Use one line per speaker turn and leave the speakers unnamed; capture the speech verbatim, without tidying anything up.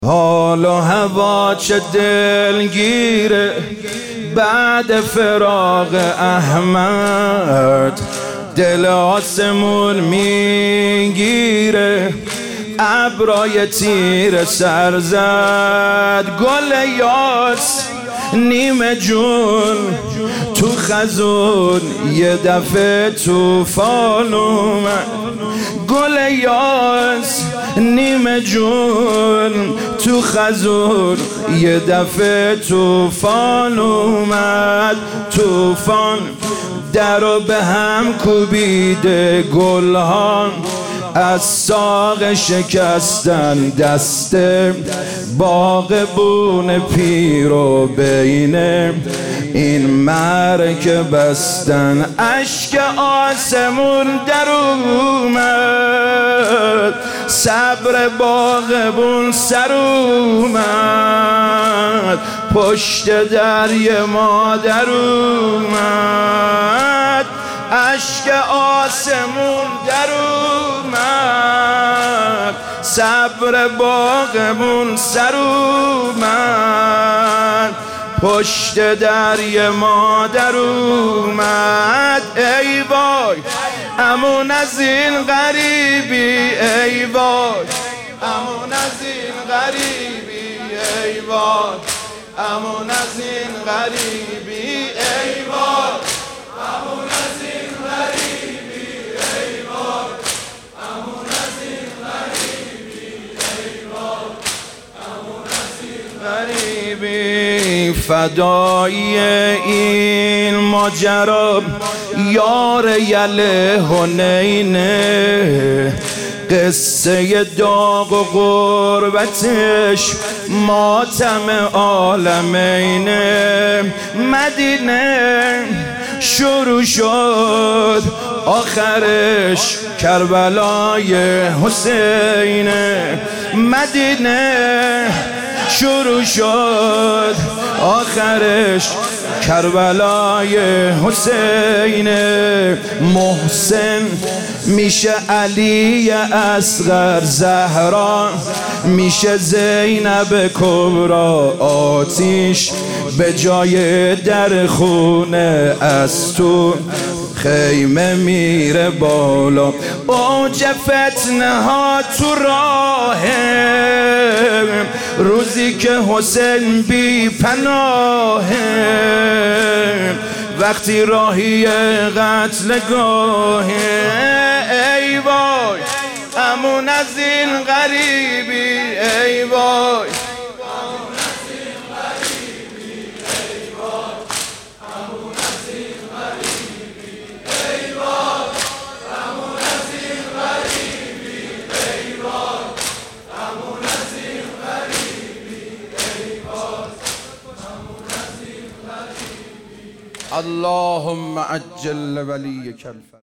حال و هوا چه دلگیره بعد فراق احمد، دل آسمون میگیره ابرای تیر سر زد. گل یاس نیمه جون تو خزون یه دفعه توفان اومد. گل یاس نیمه جون تو خزون یه دفعه توفان اومد. توفان درو به هم کوبیده، گلها از ساق شکستن، دست باغبون پیرو بین این مرکه بستن. اشک آسمون در اومد، صبر باغبون سر اومد، پشت دریا ما در اومد. اشک آسمون در اومد، صبر باغمون سر اومد، پشت دریا ما در اومد. ای وای امون از این غریبی، ای وای امون از این غریبی، ای وای امون از این غریبی، ای وای امون از این غریبی، ای وای امون از این غریبی، ای وای امون از این غریبی. فدای این ماجرا یار یله حنینه، قصه داغ و غربتش ماتم عالمینه. مدینه شروع شد آخرش کربلای حسینه. مدینه شروع شد آخرش کربلای حسینه. محسن میشه علی اصغر، زهرا میشه زینب کبرا. آتیش به جای در خونه از تو خیمه میره بالا. اوج فتنه ها تو راهه، روزی که حسین بی پناهه، وقتی راهی قتل گاهه. ای وای امون از این غریبی، ای وای امون از این غریبی، ای وای امون از این غریبی، ای وای امون از این غریبی، ای وای امون از این غریبی، ای وای امون از این غریبی. اللهم عجل ولیک الفرج.